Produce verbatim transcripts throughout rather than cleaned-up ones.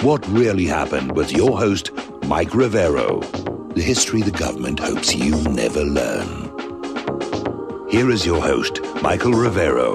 What Really Happened with your host, Mike Rivero. The history the government hopes you never learn. Here is your host, Michael Rivero.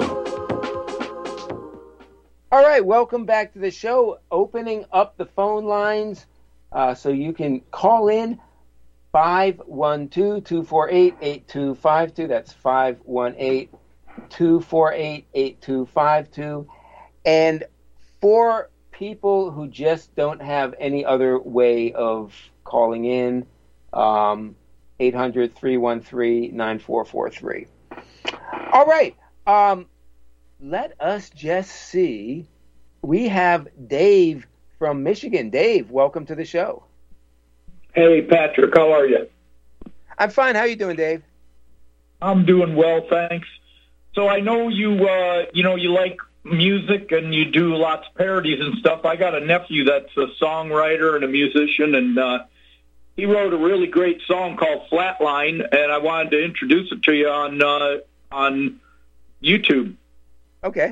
All right, welcome back to the show. Opening up the phone lines uh, so you can call in five one two, two four eight, eight two five two. That's five one eight, two four eight, eight two five two. And for people who just don't have any other way of calling in, um, eight hundred, three one three, nine four four three. All right. Um, let us just see. We have Dave from Michigan. Dave, welcome to the show. Hey, Patrick, how are you? I'm fine. How are you doing, Dave? I'm doing well, thanks. So I know you, uh, you know, you like music and you do lots of parodies and stuff. I got a nephew that's a songwriter and a musician, and uh, he wrote a really great song called Flatline, and I wanted to introduce it to you on uh, on YouTube. Okay.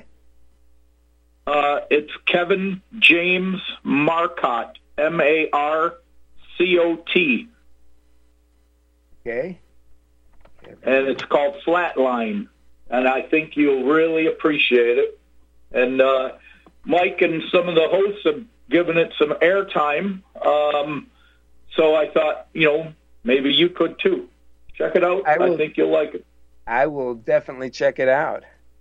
Uh, it's Kevin James Marcotte, M A R C O T. Okay. And it's called Flatline, and I think you'll really appreciate it. And uh, Mike and some of the hosts have given it some airtime, um, so I thought, you know, maybe you could too. Check it out. I, will, I think you'll like it. I will definitely check it out.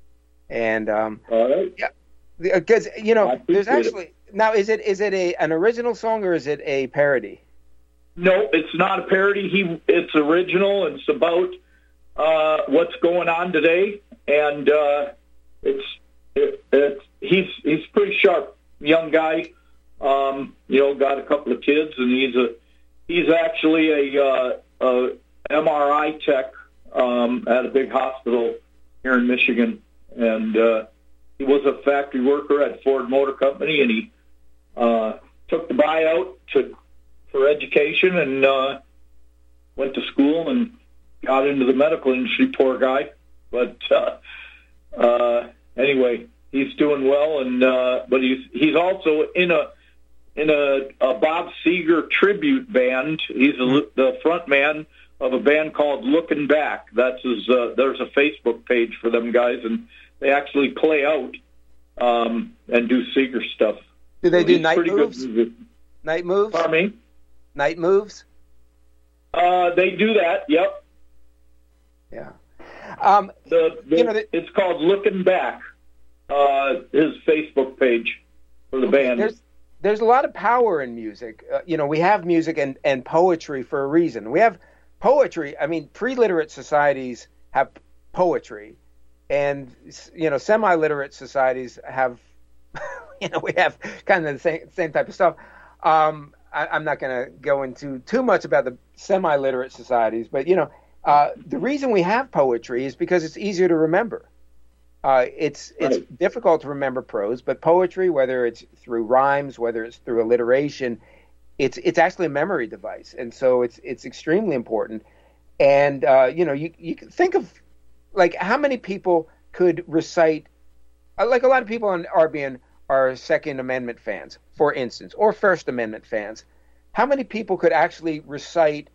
And um, all right, yeah, because you know, there's actually it. now is it is it a an original song or is it a parody? No, it's not a parody. He it's original. It's about uh, what's going on today, and uh, it's. It, it, he's he's pretty sharp, young guy. Um, you know, got a couple of kids, and he's a he's actually a, uh, a M R I tech um, at a big hospital here in Michigan, and uh, he was a factory worker at Ford Motor Company, and he uh, took the buyout to for education and uh, went to school and got into the medical industry. Poor guy, but. Uh, uh, Anyway, he's doing well, and uh, but he's he's also in a in a, a Bob Seger tribute band. He's a, the front man of a band called Looking Back. That's his. Uh, there's a Facebook page for them guys, and they actually play out um, and do Seger stuff. Do they so do night moves? Night moves? Pardon me? Night moves? Uh, they do that. Yep. Yeah. Um, the, the, you know, the, it's called Looking Back, uh, his Facebook page for the okay, band. There's, there's a lot of power in music. Uh, you know, we have music and, and poetry for a reason. We have poetry. I mean, pre-literate societies have poetry, and, you know, semi-literate societies have, you know, we have kind of the same, same type of stuff. Um, I, I'm not going to go into too much about the semi-literate societies, but, you know, Uh, the reason we have poetry is because it's easier to remember. Uh, it's it's right. difficult to remember prose, but poetry, whether it's through rhymes, whether it's through alliteration, it's it's actually a memory device, and so it's it's extremely important. And uh, you know, you you can think of like how many people could recite, uh, like a lot of people on R B N are Second Amendment fans, for instance, or First Amendment fans. How many people could actually recite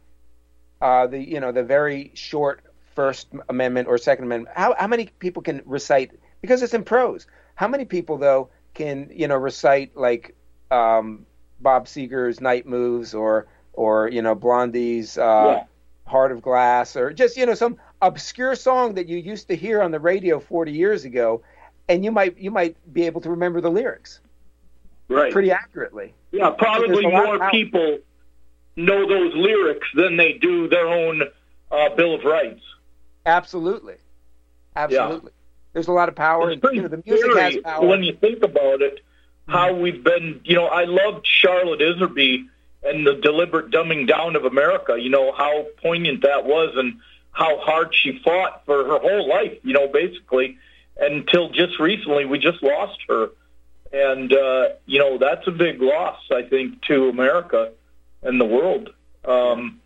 Uh, the you know the very short First Amendment or Second Amendment? How how many people can recite, because it's in prose? How many people though can you know recite like um, Bob Seger's Night Moves or or you know Blondie's uh, yeah. Heart of Glass, or just you know some obscure song that you used to hear on the radio forty years ago, and you might you might be able to remember the lyrics right pretty accurately. Yeah, probably so more people know those lyrics than they do their own uh, Bill of Rights. Absolutely. Absolutely. Yeah. There's a lot of power. It's pretty you know, the music scary has power. when you think about it, how mm-hmm. we've been, you know, I loved Charlotte Iserby and the deliberate dumbing down of America, you know, how poignant that was and how hard she fought for her whole life, you know, basically, until just recently we just lost her. And, uh, you know, that's a big loss, I think, to America and the world. Um,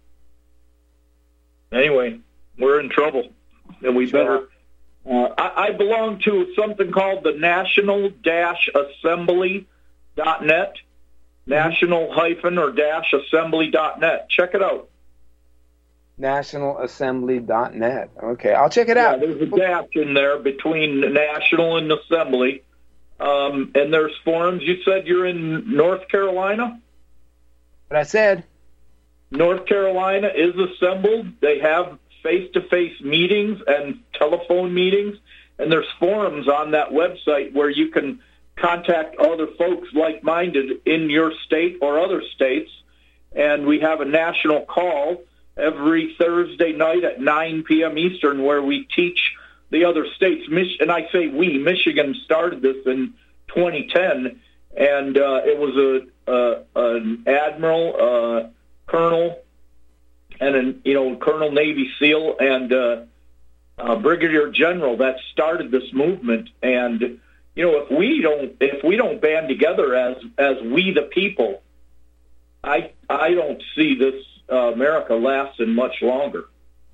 anyway, we're in trouble, and we sure. better... Uh, I, I belong to something called the National Assembly dot net, national hyphen or dash assembly dot net. Check it out. national assembly dot net. Okay, I'll check it Yeah, out. there's a dash in there between national and assembly. Um, and there's forums. You said you're in North Carolina? But I said, North Carolina is assembled. They have face-to-face meetings and telephone meetings. And there's forums on that website where you can contact other folks like-minded in your state or other states. And we have a national call every Thursday night at nine p.m. Eastern where we teach the other states. Mich- and I say we. Michigan started this in twenty ten, and uh, it was a, a an admiral, uh, colonel, and an you know Colonel Navy SEAL and uh, uh, Brigadier General that started this movement. And you know if we don't if we don't band together as as we the people, I I don't see this uh, America lasting much longer.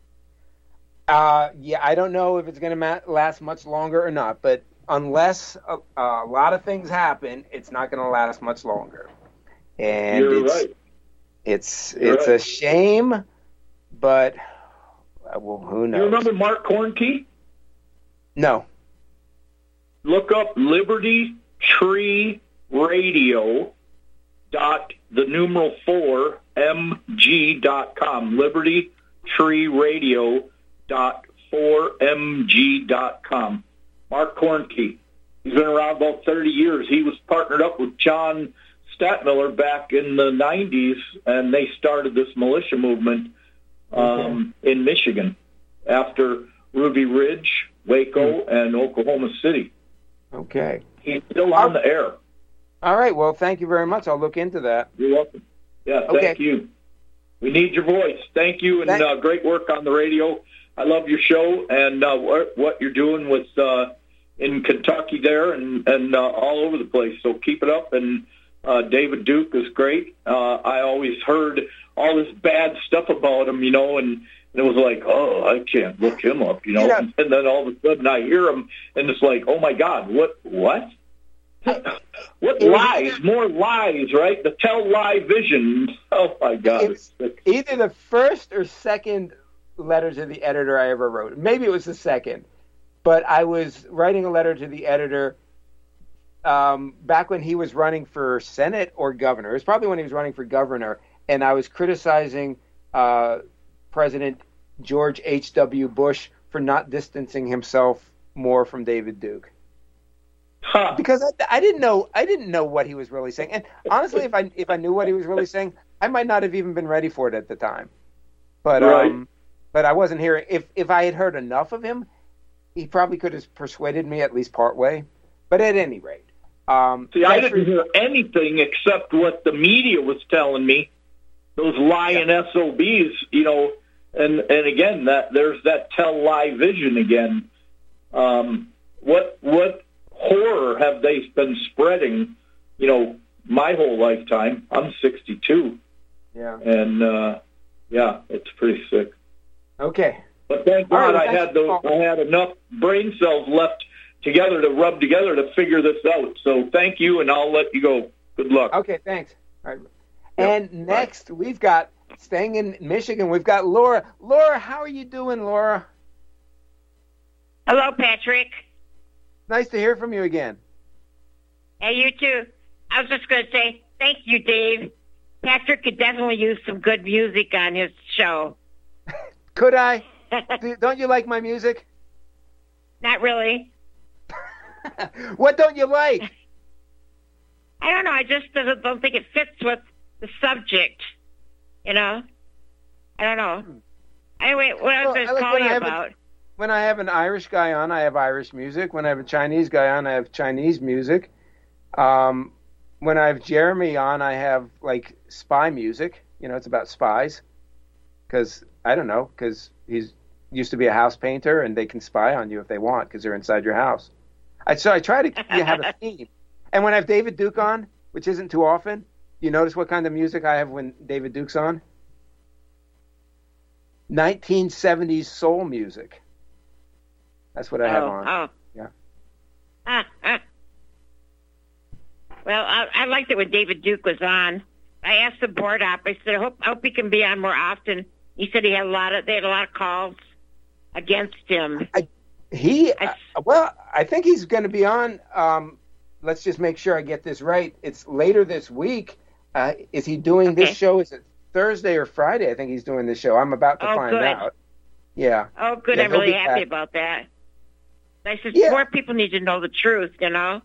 Uh, yeah, I don't know if it's going to ma- last much longer or not, but unless a, a lot of things happen, it's not going to last much longer. And You're it's right. it's You're it's right. a shame, but uh, well, who knows? You remember Mark Kornke? No. Look up Liberty Tree Radio dot the numeral four mg dot com. Liberty Tree Radio dot four mg dot com. Mark Kornke. He's been around about thirty years. He was partnered up with John Statmiller back in the nineties, and they started this militia movement um, okay. in Michigan after Ruby Ridge, Waco, mm-hmm. and Oklahoma City. Okay. He's still on the air. All right. Well, thank you very much. I'll look into that. You're welcome. Yeah, thank okay. you. We need your voice. Thank you, and uh, great work on the radio. I love your show and uh, what, what you're doing with uh, in Kentucky there and, and uh, all over the place. So keep it up. And uh, David Duke is great. Uh, I always heard all this bad stuff about him, you know, and, and it was like, oh, I can't look him up, you know. Yeah. And, and then all of a sudden I hear him, and it's like, oh, my God, what? What? What lies? More lies, right? The tell lie vision. Oh, my God. It's either the first or second letter to the editor I ever wrote. Maybe it was the second, but I was writing a letter to the editor um, back when he was running for Senate or governor. It was probably when he was running for governor, and I was criticizing uh, President George H W. Bush for not distancing himself more from David Duke. Huh. Because I, I didn't know I didn't know what he was really saying, and honestly, if I if I knew what he was really saying, I might not have even been ready for it at the time. But right. um, but I wasn't hearing. If if I had heard enough of him, he probably could have persuaded me at least part way. But at any rate, um, see, I didn't hear anything except what the media was telling me. Those lying yeah. S O Bs, you know, and and again, that there's that tell lie vision again. Um, what what horror have they been spreading? You know, my whole lifetime. I'm sixty-two. Yeah. And uh, yeah, it's pretty sick. Okay. But thank God right, I had the I had enough brain cells left together to rub together to figure this out. So thank you, and I'll let you go. Good luck. Okay, thanks. All right. And yep. next, we've got, staying in Michigan, we've got Laura. Laura, how are you doing, Laura? Hello, Patrick. Nice to hear from you again. Hey, you too. I was just going to say, thank you, Dave. Patrick could definitely use some good music on his show. Could I? Don't you like my music? Not really. What don't you like? I don't know. I just don't, don't think it fits with the subject. You know? I don't know. Anyway, what I was going to like call you about... A, when I have an Irish guy on, I have Irish music. When I have a Chinese guy on, I have Chinese music. Um, when I have Jeremy on, I have, like, spy music. You know, it's about spies. Because, I don't know, because he's used to be a house painter, and they can spy on you if they want, because they're inside your house. I, so I try to you have a theme. And when I have David Duke on, which isn't too often, you notice what kind of music I have when David Duke's on? nineteen seventies soul music. That's what I have oh, on. Oh. Yeah. Ah, ah. Well, I, I liked it when David Duke was on. I asked the board op. I said, I hope, I hope he can be on more often. He said he had a lot of, they had a lot of calls against him. I, he, I, uh, well, I think he's going to be on. Um, let's just make sure I get this right. It's later this week. Uh, is he doing okay. this show? Is it Thursday or Friday? I think he's doing this show. I'm about to oh, find good. out. Yeah. Oh, good. Yeah, I'm really happy back. about that. I said, Yeah. more people need to know the truth, you know?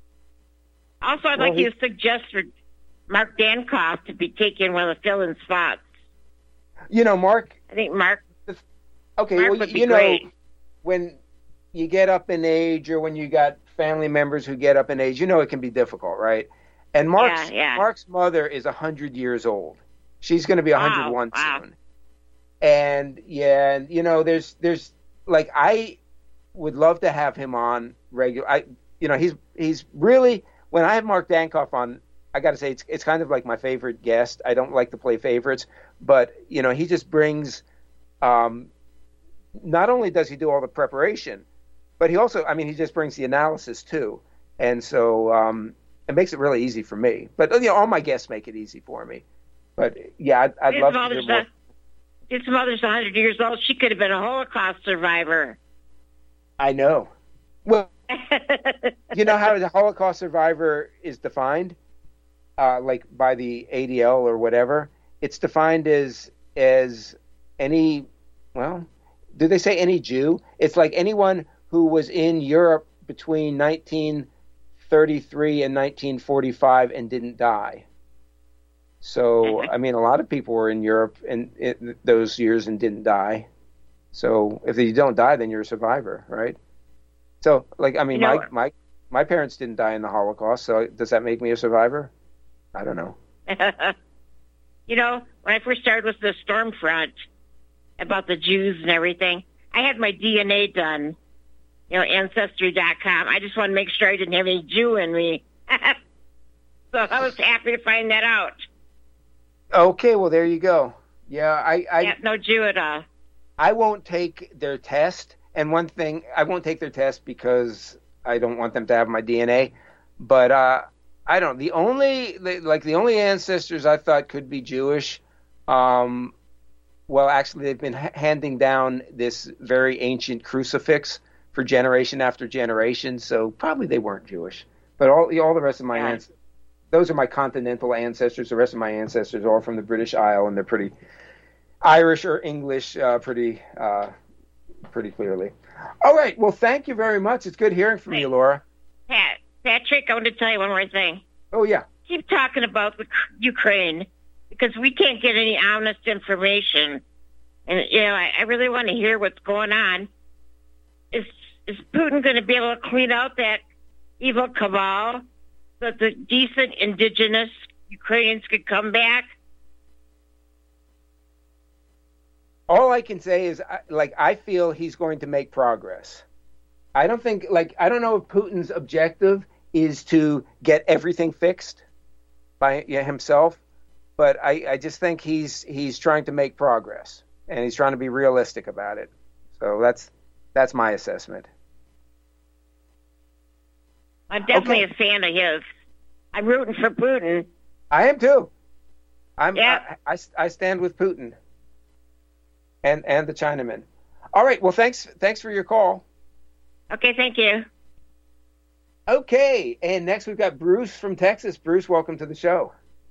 Also, I'd Well, like he, you to suggest for Mark Dankoff to be taking one of the fill-in spots. You know, Mark. I think Mark. Okay, Mark well, would be you know, great. when you get up in age, or when you got family members who get up in age, you know it can be difficult, right? And Mark's Yeah, yeah. Mark's mother is a hundred years old. She's going to be a hundred one wow. soon. And yeah, and you know, there's there's like I would love to have him on regular. I you know he's he's really when I have Mark Dankoff on, I got to say it's it's kind of like my favorite guest. I don't like to play favorites, but you know he just brings. Um, not only does he do all the preparation, but he also, I mean, he just brings the analysis too, and so um, it makes it really easy for me. But you know, all my guests make it easy for me. But yeah, I'd, I'd His love to hear mother's more. a, his mother's one hundred years old. She could have been a Holocaust survivor. I know. Well, you know how the Holocaust survivor is defined, uh, like by the A D L or whatever. It's defined as as any, well, do they say any Jew? It's like anyone who was in Europe between nineteen thirty-three and nineteen forty-five and didn't die. So, I mean, a lot of people were in Europe in, in those years and didn't die. So, if you don't die, then you're a survivor, right? So, like, I mean, You know, my, my my parents didn't die in the Holocaust, so does that make me a survivor? I don't know. You know, when I first started with the storm front about the Jews and everything, I had my D N A done, you know, Ancestry dot com. I just wanted to make sure I didn't have any Jew in me. So I was happy to find that out. Okay, well, there you go. Yeah, I I, Yeah, no Jew at all. I won't take their test. And one thing, I won't take their test because I don't want them to have my D N A. But uh, I don't. The only like the only ancestors I thought could be Jewish. Um, well, actually, they've been ha- handing down this very ancient crucifix for generation after generation, so probably they weren't Jewish. But all all the rest of my Yeah. ancestors, those are my continental ancestors. The rest of my ancestors are all from the British Isle, and they're pretty Irish or English, uh, pretty uh, pretty clearly. All right. Well, thank you very much. It's good hearing from Hey. you, Laura. Pat, Patrick, I want to tell you one more thing. Oh yeah. Keep talking about the Ukraine because we can't get any honest information. And, you know, I, I really want to hear what's going on. Is is Putin going to be able to clean out that evil cabal so that the decent indigenous Ukrainians could come back? All I can say is, I- like, I feel he's going to make progress. I don't think, like, I don't know if Putin's objective is to get everything fixed by yeah, himself, but I, I just think he's he's trying to make progress, and he's trying to be realistic about it. So that's that's my assessment. I'm definitely Okay. a fan of his. I'm rooting for Putin. I am too. I'm Yeah. I, I, I stand with Putin and and the Chinaman. All right. Well, thanks thanks for your call. Okay, thank you. Okay, and next we've got Bruce from Texas. Bruce, welcome to the show.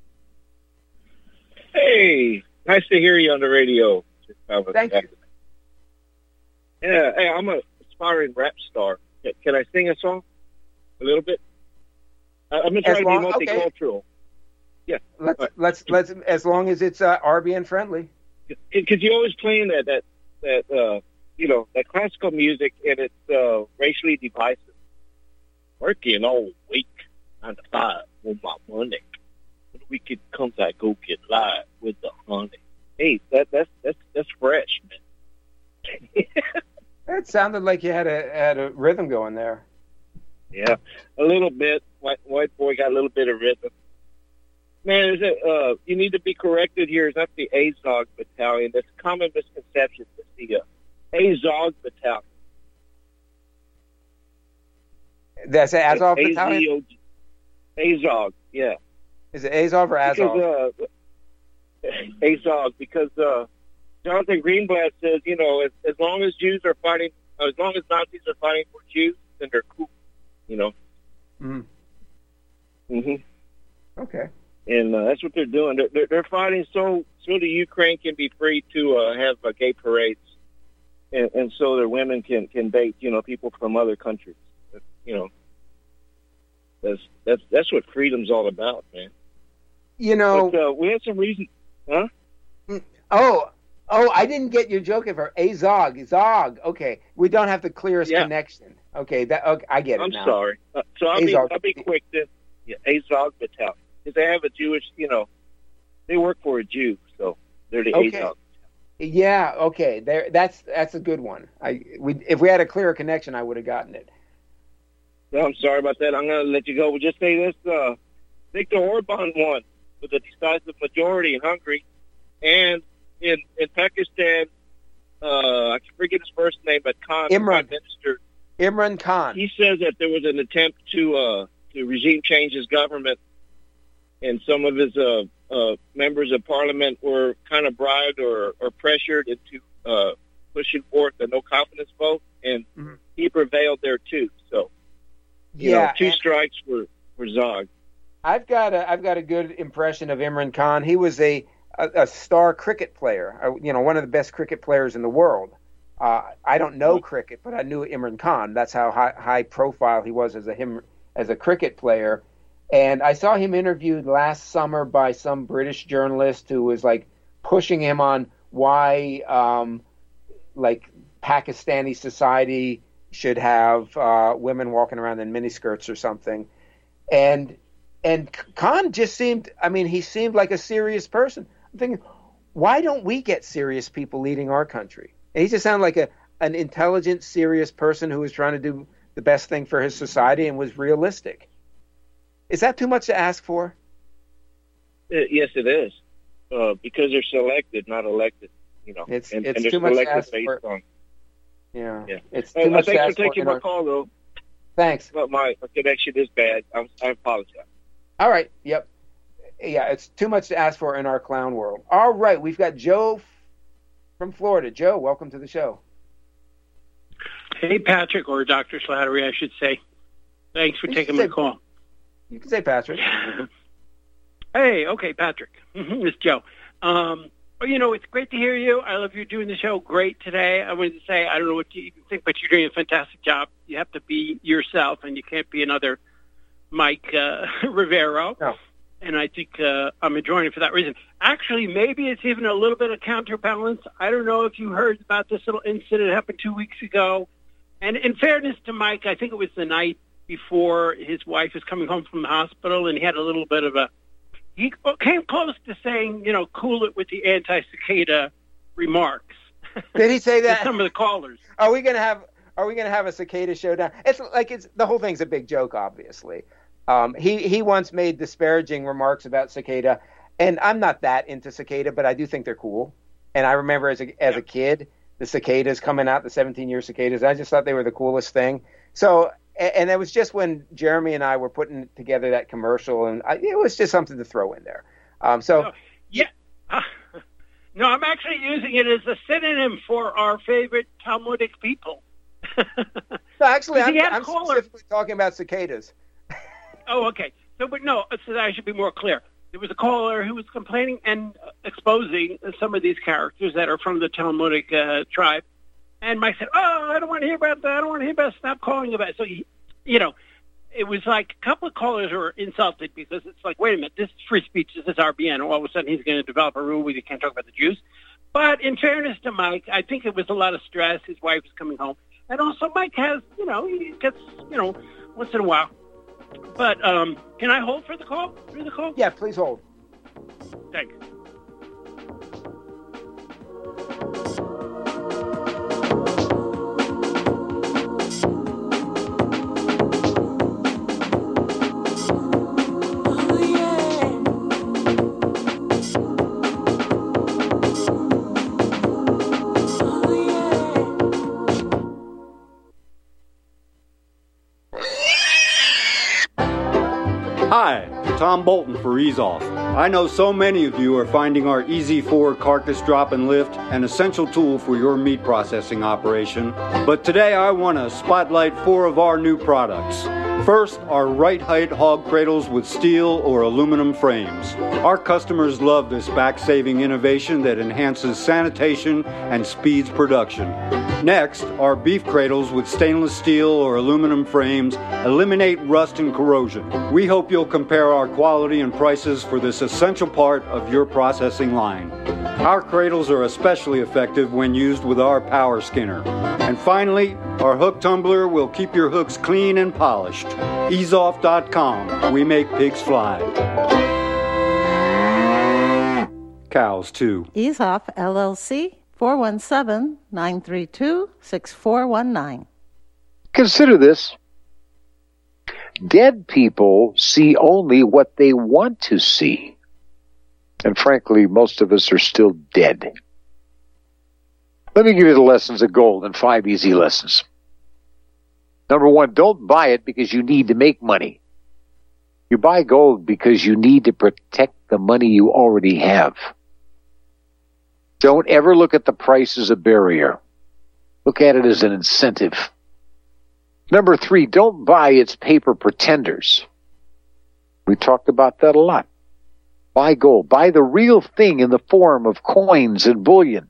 Hey, nice to hear you on the radio. Just, uh, Thank you. Yeah, hey, I'm an aspiring rap star. Can I sing a song? A little bit? I- I'm going to As try to long- be okay. multicultural. Yeah. Let's Right. let's let's as long as it's uh, R B N friendly. Because you're always playing that, that, that uh, you know, that classical music, and it's uh, racially divisive. Working all week, nine to five, for my money. When the weekend comes, I go get live with the honey. Hey, that that's that's that's fresh, man. It sounded like you had a had a rhythm going there. Yeah, a little bit. White white boy got a little bit of rhythm. Man, is it? Uh, you need to be corrected here. It's not the Azog Battalion. That's a common misconception. It's the uh, Azog Battalion. That's an Azov A Z battalion. O G. Azog. Yeah. Is it Azov or Azov? Because, uh, Azov, because uh, Jonathan Greenblatt says, you know, as, as long as Jews are fighting, as long as Nazis are fighting for Jews, then they're cool, you know. Mm-hmm. Mm-hmm. Okay. And uh, that's what they're doing. They're, they're, they're fighting so so the Ukraine can be free to uh, have uh, gay parades, and, and so their women can, can date, you know, people from other countries. You know, that's that's that's what freedom's all about, man. You know, but, uh, we had some reason, huh? Oh, oh, I didn't get your joke of her. Azog, Zog. Okay, we don't have the clearest yeah. connection. Okay, that okay, I get it I'm now. sorry. Uh, so I'll Azog. be I'll be quick then. Yeah, Azog Battalion, because they have a Jewish, you know, they work for a Jew, so they're the okay. Azog. Yeah, okay, there. That's that's a good one. I we if we had a clearer connection, I would have gotten it. No, I'm sorry about that. I'm going to let you go. We'll just say this: uh, Viktor Orban won with a decisive majority in Hungary, and in in Pakistan, uh, I forget his first name, but Khan, Imran. Prime Minister, Imran Khan. He says that there was an attempt to uh, to regime change his government, and some of his uh, uh, members of parliament were kind of bribed or, or pressured into uh, pushing forth a no confidence vote, and mm-hmm. he prevailed there too. So, you yeah, know, two strikes for for Zog. I've got a I've got a good impression of Imran Khan. He was a a, a star cricket player, uh, you know, one of the best cricket players in the world. Uh, I don't know cricket, but I knew Imran Khan. That's how high, high profile he was as a him as a cricket player. And I saw him interviewed last summer by some British journalist who was like pushing him on why, um, like Pakistani society should have uh, women walking around in miniskirts or something. And and Khan just seemed, I mean, he seemed like a serious person. I'm thinking, why don't we get serious people leading our country? And he just sounded like a an intelligent, serious person who was trying to do the best thing for his society and was realistic. Is that too much to ask for? Uh, yes, it is. Uh, because they're selected, not elected. You know, it's and, it's and too much to ask for. On, yeah, yeah, it's too uh, much thanks to ask for taking for my our... call, though. Thanks. But my connection is bad. I'm, I apologize. All right. Yep. Yeah, it's too much to ask for in our clown world. All right, we've got Joe from Florida. Joe, welcome to the show. Hey, Patrick, or Doctor Slattery, I should say. Thanks for you taking my say, call. You can say Patrick. Hey, okay, Patrick. It's Joe. Um, well, you know, it's great to hear you. I love you doing the show. Great today. I wanted to say, I don't know what you even think, but you're doing a fantastic job. You have to be yourself, and you can't be another Mike uh, Rivero. No. And I think uh, I'm enjoying it for that reason. Actually, maybe it's even a little bit of counterbalance. I don't know if you heard about this little incident that happened two weeks ago. And in fairness to Mike, I think it was the night before his wife was coming home from the hospital, and he had a little bit of a, he came close to saying, you know, cool it with the anti-cicada remarks. Did he say that? Some of the callers. Are we going to have, are we going to have a cicada showdown? It's like, it's, the whole thing's a big joke, obviously. Um, he, he once made disparaging remarks about cicada, and I'm not that into cicada, but I do think they're cool. And I remember as a, as a kid, the cicadas coming out, the seventeen-year cicadas, I just thought they were the coolest thing. So, and it was just when Jeremy and I were putting together that commercial, and I, it was just something to throw in there. Um, so, no, yeah, uh, no, I'm actually using it as a synonym for our favorite Talmudic people. No, actually, I'm, I'm caller... specifically talking about cicadas. Oh, okay. So, but no, so I should be more clear. There was a caller who was complaining and exposing some of these characters that are from the Talmudic uh, tribe. And Mike said, oh, I don't want to hear about that. I don't want to hear about it. Stop calling about it. So, he, you know, it was like a couple of callers were insulted because it's like, wait a minute, this is free speech. This is R B N. All of a sudden, he's going to develop a rule where you can't talk about the Jews. But in fairness to Mike, I think it was a lot of stress. His wife was coming home. And also, Mike has, you know, he gets, you know, once in a while. But um, can I hold for the call? Through the call? Yeah, please hold. Thanks. Hi, Tom Bolton for Ease Off. I know so many of you are finding our E Z four carcass drop and lift an essential tool for your meat processing operation. But today I want to spotlight four of our new products. First, our right height hog cradles with steel or aluminum frames. Our customers love this back-saving innovation that enhances sanitation and speeds production. Next, our beef cradles with stainless steel or aluminum frames eliminate rust and corrosion. We hope you'll compare our quality and prices for this essential part of your processing line. Our cradles are especially effective when used with our power skinner. And finally, our hook tumbler will keep your hooks clean and polished. ease off dot com. We make pigs fly. Cows, too. Ease Off, L L C, four one seven, nine three two, six four one nine. Consider this. Dead people see only what they want to see. And frankly, most of us are still dead. Let me give you the lessons of gold in five easy lessons. Number one, don't buy it because you need to make money. You buy gold because you need to protect the money you already have. Don't ever look at the price as a barrier. Look at it as an incentive. Number three, don't buy its paper pretenders. We talked about that a lot. Buy gold. Buy the real thing in the form of coins and bullion.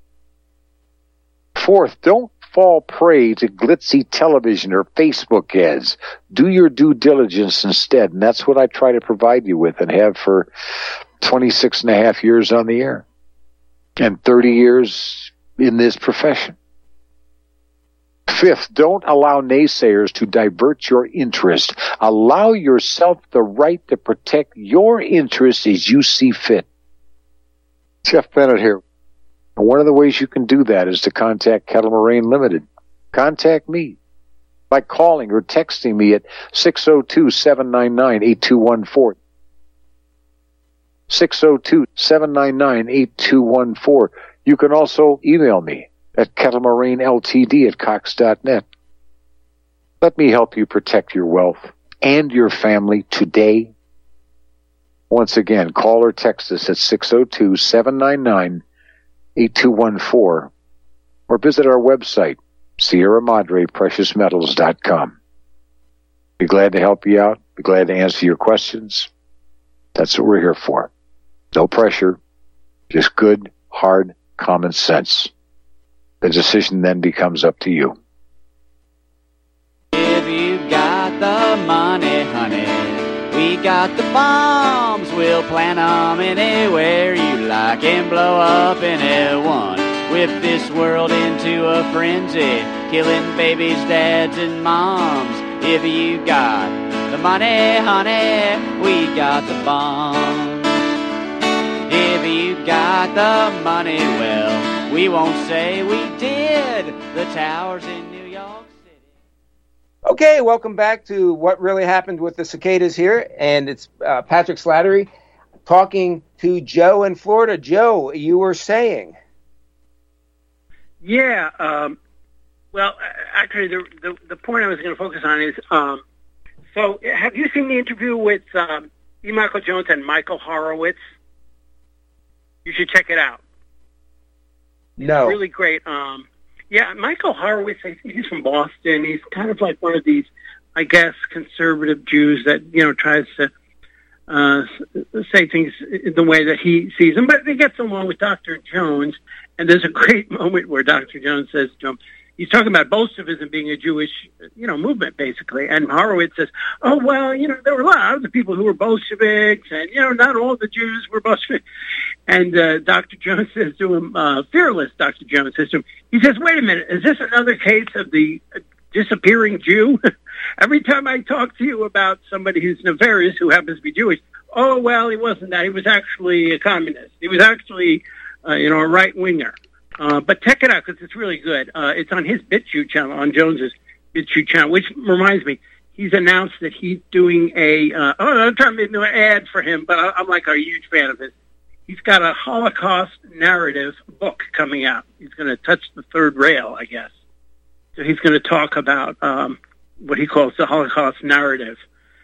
Fourth, don't fall prey to glitzy television or Facebook ads. Do your due diligence instead, and that's what I try to provide you with and have for twenty-six and a half years on the air and thirty years in this profession. Fifth, don't allow naysayers to divert your interest. Allow yourself the right to protect your interests as you see fit. Jeff Bennett here. And one of the ways you can do that is to contact Kettle Moraine Limited. Contact me by calling or texting me at six oh two, seven nine nine, eight two one four. six oh two, seven nine nine, eight two one four. You can also email me at kettlemoraineltd at cox dot net. Let me help you protect your wealth and your family today. Once again, call or text us at six oh two, seven nine nine, eight two one four or visit our website, Sierra Madre Precious Metals dot com. Be glad to help you out. Be glad to answer your questions. That's what we're here for. No pressure, just good, hard, common sense. The decision then becomes up to you. If you got the money, honey, we got the bombs. We'll plant 'em anywhere you like and blow up anyone. Whip this world into a frenzy, killing babies, dads, and moms. If you got the money, honey, we got the bombs. If you got the money, well, we won't say we did. The towers in New York City. Okay, welcome back to What Really Happened with the Cicadas here, and it's uh, Patrick Slattery talking to Joe in Florida. Joe, you were saying. Yeah, um, well, actually, the, the the point I was going to focus on is, um, so have you seen the interview with um, E. Michael Jones and Michael Horowitz? You should check it out. No. It's really great. Um, yeah, Michael Horowitz, I think he's from Boston. He's kind of like one of these, I guess, conservative Jews that, you know, tries to uh, say things the way that he sees them. But he gets along with Doctor Jones. And there's a great moment where Doctor Jones says to him, he's talking about Bolshevism being a Jewish, you know, movement, basically. And Horowitz says, oh, well, you know, there were a lot of the people who were Bolsheviks, and, you know, not all the Jews were Bolsheviks. And uh, Doctor Jones says to him, uh, fearless Doctor Jones says to him, he says, wait a minute, is this another case of the disappearing Jew? Every time I talk to you about somebody who's nefarious, who happens to be Jewish, oh, well, he wasn't that. He was actually a communist. He was actually, uh, you know, a right-winger. Uh, but check it out because it's really good. Uh, it's on his BitChute channel, on Jones's BitChute channel, which reminds me, he's announced that he's doing a, uh, oh, I'm trying to do an ad for him, but I, I'm like a huge fan of his. He's got a Holocaust narrative book coming out. He's going to touch the third rail, I guess. So he's going to talk about um, what he calls the Holocaust narrative.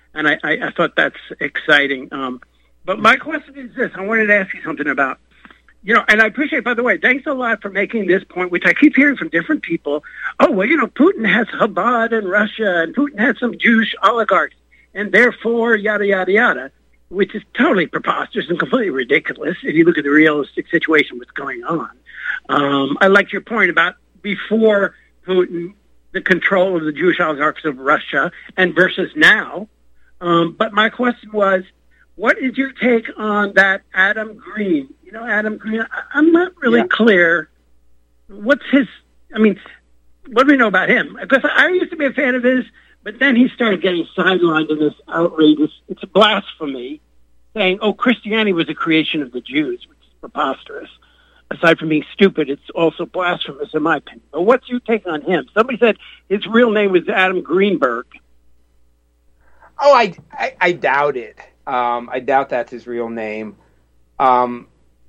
and I, I, I thought that's exciting. Um, but my question is this. I wanted to ask you something about, you know, and I appreciate, by the way, thanks a lot for making this point, which I keep hearing from different people. Oh, well, you know, Putin has Chabad in Russia, and Putin has some Jewish oligarchs, and therefore, yada, yada, yada, which is totally preposterous and completely ridiculous if you look at the realistic situation what's going on. Um, I liked your point about before Putin, the control of the Jewish oligarchs of Russia, and versus now. Um, but my question was, what is your take on that Adam Green? You know, Adam Green, I, I'm not really yeah. clear. What's his, I mean, what do we know about him? Because I used to be a fan of his, but then he started getting sidelined in this outrageous, it's a blasphemy, saying, oh, Christianity was a creation of the Jews, which is preposterous. Aside from being stupid, it's also blasphemous in my opinion. But what's your take on him? Somebody said his real name was Adam Greenberg. Oh, I, I, I doubt it. Um, I doubt that's his real name. Um,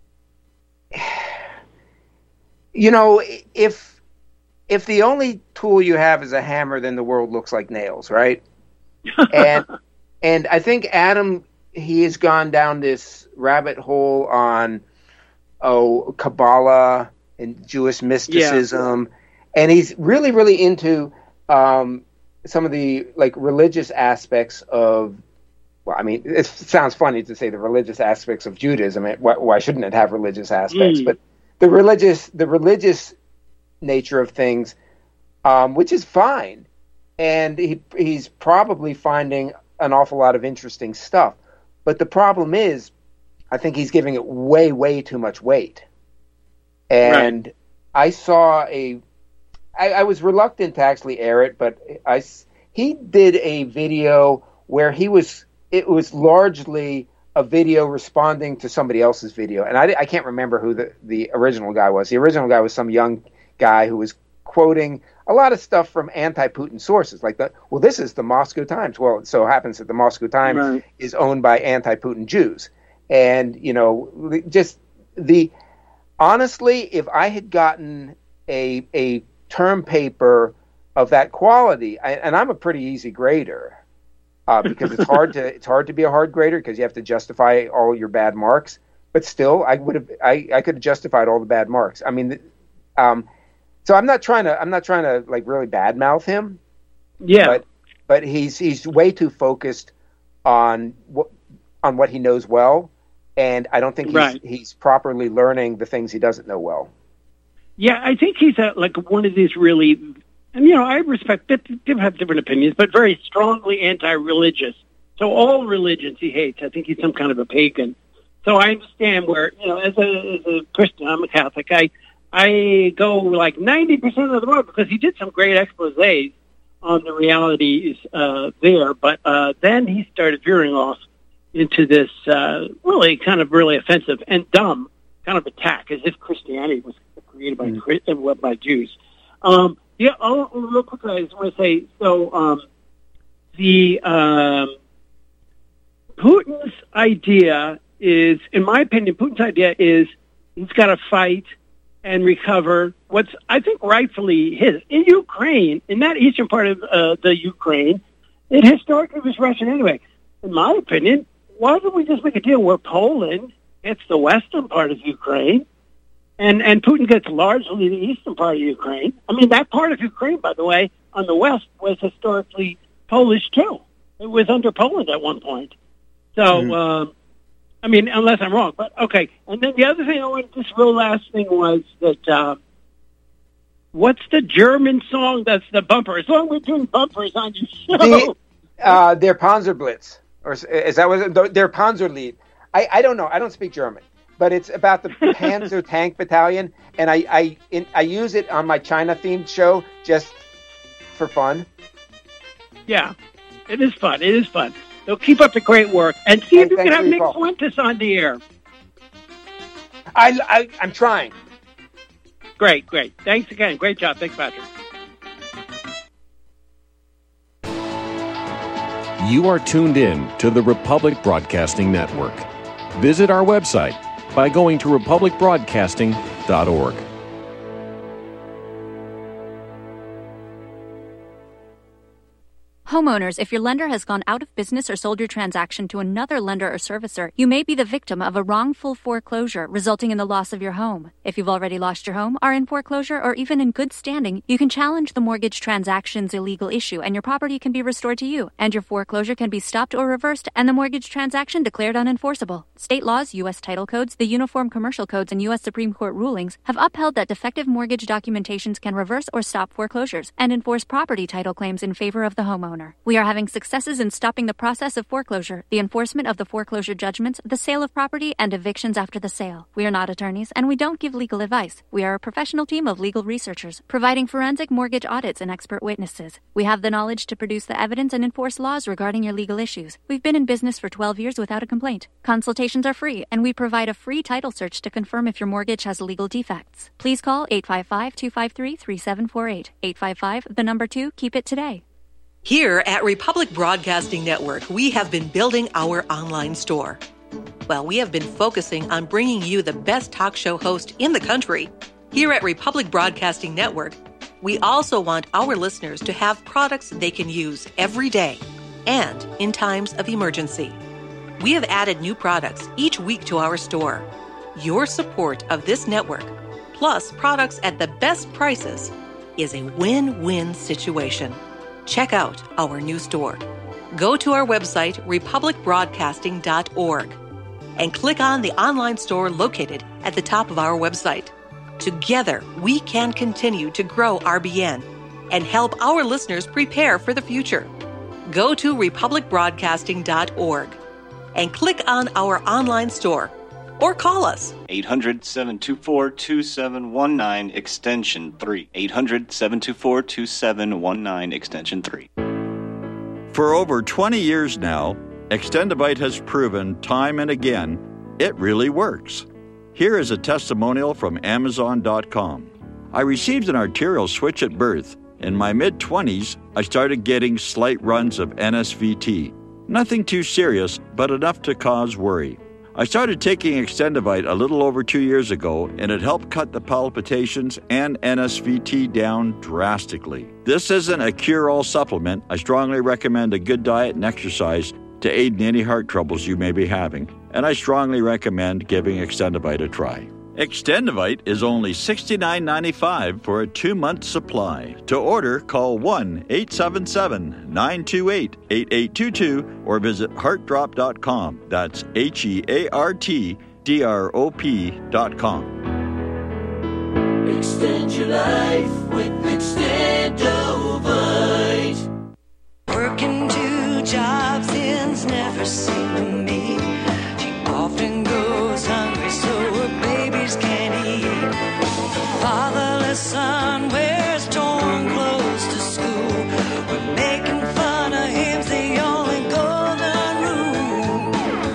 you know, if if the only tool you have is a hammer, then the world looks like nails, right? and and I think Adam, he has gone down this rabbit hole on oh Kabbalah and Jewish mysticism, yeah. and he's really really into um, some of the like religious aspects of. Well, I mean, it sounds funny to say the religious aspects of Judaism. Why, why shouldn't it have religious aspects? Mm. But the religious, the religious nature of things, um, which is fine, and he he's probably finding an awful lot of interesting stuff. But the problem is, I think he's giving it way, way too much weight. And right. I saw a, I, I was reluctant to actually air it, but I he did a video where he was. It was largely a video responding to somebody else's video. And I, I can't remember who the, the original guy was. The original guy was some young guy who was quoting a lot of stuff from anti-Putin sources. Like, the, well, this is the Moscow Times. Well, it so happens that the Moscow Times right. is owned by anti-Putin Jews. And, you know, just the... Honestly, if I had gotten a a term paper of that quality, I, and I'm a pretty easy grader, Uh, because it's hard to it's hard to be a hard grader because you have to justify all your bad marks. But still, I would have I, I could have justified all the bad marks. I mean, um, so I'm not trying to I'm not trying to like really badmouth him. Yeah. But but he's he's way too focused on what on what he knows well, and I don't think he's right. he's properly learning the things he doesn't know well. Yeah, I think he's a, like one of these really. And, you know, I respect that people have different opinions, but very strongly anti-religious. So all religions he hates. I think he's some kind of a pagan. So I understand where, you know, as a, as a Christian, I'm a Catholic, I I go like ninety percent of the road because he did some great exposés on the realities uh, there. But uh, then he started veering off into this uh, really kind of really offensive and dumb kind of attack, as if Christianity was created by, mm. by Jews. Um Yeah, I'll, real quickly, I just want to say, so um, the um, Putin's idea is, in my opinion, Putin's idea is he's got to fight and recover what's, I think, rightfully his. In Ukraine, in that eastern part of uh, the Ukraine, it historically was Russian anyway. In my opinion, why don't we just make a deal where Poland gets the western part of Ukraine, And and Putin gets largely the eastern part of Ukraine. I mean, that part of Ukraine, by the way, on the west was historically Polish too. It was under Poland at one point. So, mm-hmm. um, I mean, unless I'm wrong. But, okay. And then the other thing I wanted, this real last thing was that, uh, what's the German song that's the bumper? As long as we're doing bumpers on your show. The, uh, Der Panzerblitz. Or is that what Der Panzerlied? I, I don't know. I don't speak German. But it's about the Panzer Tank Battalion, and I I, in, I use it on my China-themed show just for fun. Yeah, it is fun. It is fun. So keep up the great work, and see if you can have Nick Fuentes on the air. I, I, I'm trying. Great, great. Thanks again. Great job. Thanks, Patrick. You are tuned in to the Republic Broadcasting Network. Visit our website by going to republic broadcasting dot org. Homeowners, if your lender has gone out of business or sold your transaction to another lender or servicer, you may be the victim of a wrongful foreclosure resulting in the loss of your home. If you've already lost your home, are in foreclosure, or even in good standing, you can challenge the mortgage transaction's illegal issue and your property can be restored to you, and your foreclosure can be stopped or reversed and the mortgage transaction declared unenforceable. State laws, U S title codes, the Uniform Commercial Codes, and U S Supreme Court rulings have upheld that defective mortgage documentations can reverse or stop foreclosures and enforce property title claims in favor of the homeowner. We are having successes in stopping the process of foreclosure, the enforcement of the foreclosure judgments, the sale of property, and evictions after the sale. We are not attorneys, and we don't give legal advice. We are a professional team of legal researchers, providing forensic mortgage audits and expert witnesses. We have the knowledge to produce the evidence and enforce laws regarding your legal issues. We've been in business for twelve years without a complaint. Consultations are free, and we provide a free title search to confirm if your mortgage has legal defects. Please call eight five five, two five three, three seven four eight. eight five five, the number two, keep it today. Here at Republic Broadcasting Network, we have been building our online store. Well, we have been focusing on bringing you the best talk show host in the country. Here at Republic Broadcasting Network, we also want our listeners to have products they can use every day and in times of emergency. We have added new products each week to our store. Your support of this network, plus products at the best prices, is a win-win situation. Check out our new store. Go to our website, republic broadcasting dot org, and click on the online store located at the top of our website. Together, we can continue to grow R B N and help our listeners prepare for the future. Go to republic broadcasting dot org and click on our online store or call us. eight hundred, seven two four, two seven one nine, extension three. eight hundred, seven two four, two seven one nine, extension three. For over twenty years now, Extendivite has proven time and again it really works. Here is a testimonial from amazon dot com. I received an arterial switch at birth. In my mid-twenties, I started getting slight runs of N S V T. Nothing too serious, but enough to cause worry. I started taking Extendivite a little over two years ago, and it helped cut the palpitations and N S V T down drastically. This isn't a cure-all supplement. I strongly recommend a good diet and exercise to aid in any heart troubles you may be having, and I strongly recommend giving Extendivite a try. Extendivite is only sixty-nine ninety-five for a two-month supply. To order, call one eight seven seven, nine two eight, eight eight two two or visit heart drop dot com. That's H E A R T D R O P dot com. Extend your life with Extendivite. Working two jobs ends never seem to meet. She often goes hungry, so her babies can't eat. Fatherless son wears torn clothes to school. We're making fun of him's the only golden rule.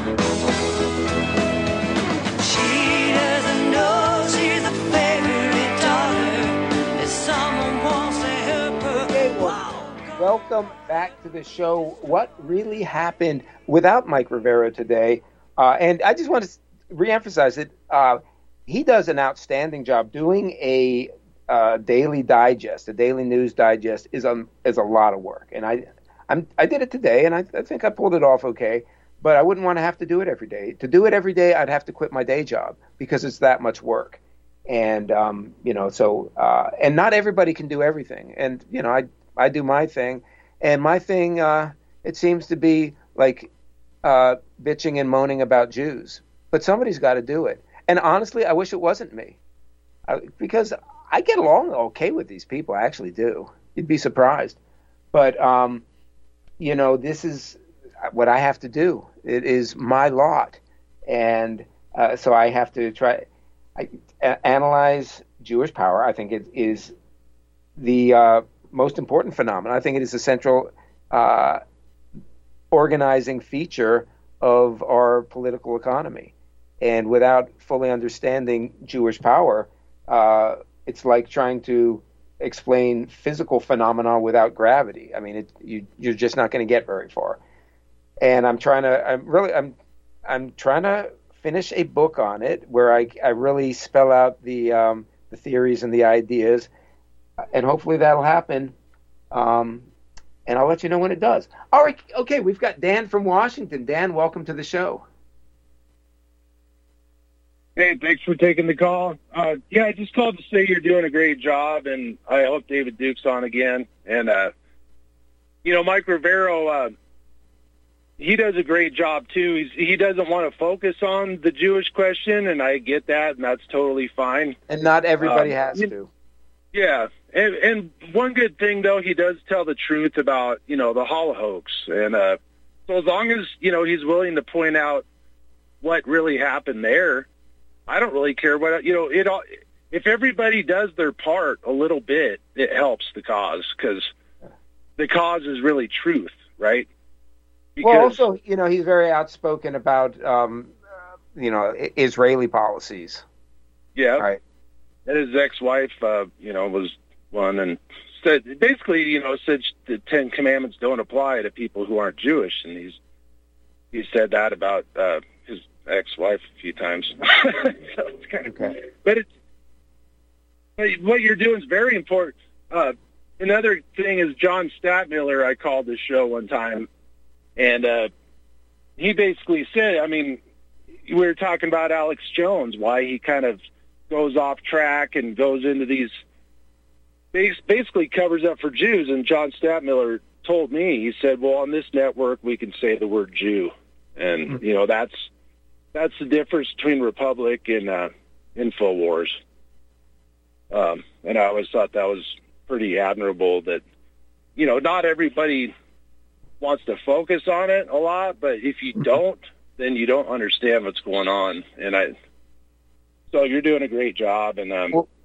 She doesn't know she's a favorite daughter, and someone wants to help her. Okay, well, welcome back to the show. What really happened without Mike Rivero today? Uh, and I just want to reemphasize it. Uh, he does an outstanding job. Doing a uh, daily digest, a daily news digest, is a is a lot of work. And I, I'm I did it today, and I, I think I pulled it off okay. But I wouldn't want to have to do it every day. To do it every day, I'd have to quit my day job because it's that much work. And um, you know, so uh, and not everybody can do everything. And you know, I I do my thing, and my thing uh, it seems to be like uh, bitching and moaning about Jews. But somebody's got to do it. And honestly, I wish it wasn't me, I, because I get along okay with these people. I actually do. You'd be surprised. But, um, you know, this is what I have to do. It is my lot. And uh, so I have to try I, a- analyze Jewish power. I think it is the uh, most important phenomenon. I think it is a central uh, organizing feature of our political economy. And without fully understanding Jewish power, uh, it's like trying to explain physical phenomena without gravity. I mean, it, you, you're just not going to get very far. And I'm trying to, I'm really, I'm, I'm trying to finish a book on it where I, I really spell out the, um, the theories and the ideas, and hopefully that'll happen. Um, and I'll let you know when it does. All right, okay, we've got Dan from Washington. Dan, welcome to the show. Hey, thanks for taking the call. Uh, yeah, I just called to say you're doing a great job, and I hope David Duke's on again. And, uh, you know, Mike Rivero, uh, he does a great job, too. He's, he doesn't want to focus on the Jewish question, and I get that, and that's totally fine. And not everybody Um, has to. Yeah, and, and one good thing, though, he does tell the truth about, you know, the Holocaust. And uh, so as long as, you know, he's willing to point out what really happened there, I don't really care what, you know, it all, if everybody does their part a little bit, it helps the cause, because the cause is really truth, right? Because, well, also, you know, he's very outspoken about, um, uh, you know, I- Israeli policies. yeah. Right. And his ex-wife, uh, you know, was one, and said, basically, you know, said the Ten Commandments don't apply to people who aren't Jewish, and he's, he said that about, uh, his ex-wife a few times. So it's kind of, okay. But it's, but what you're doing is very important. Uh, another thing is John Stadtmiller. I called this show one time, and uh, he basically said, I mean, we were talking about Alex Jones, why he kind of goes off track and goes into these, basically covers up for Jews. And John Stadtmiller told me, he said, well, on this network, we can say the word Jew. And, mm-hmm. you know, that's, that's the difference between Republic and uh, InfoWars. Um, and I always thought that was pretty admirable that, you know, not everybody wants to focus on it a lot, but if you don't, then you don't understand what's going on. And I, so you're doing a great job. And, um, well,